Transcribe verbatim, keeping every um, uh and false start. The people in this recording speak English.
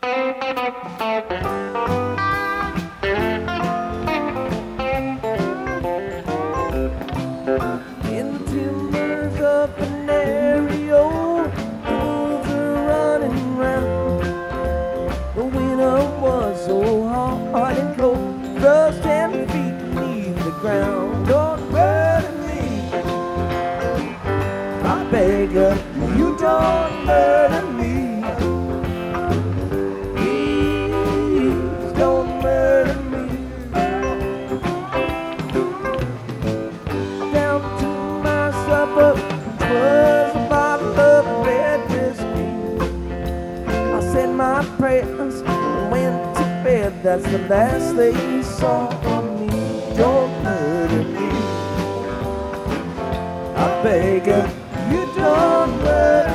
In the timbers of an aerial, the wolves are running round. The winter was so hard and cold, thrust ten feet beneath the ground. Don't murder me, I beg you, you don't murder me. Please don't murder me. Down to my supper, was a bottle of red whiskey. I said my prayers and went to bed. That's the last they saw of me. Don't murder me, I beg you, you don't murder me.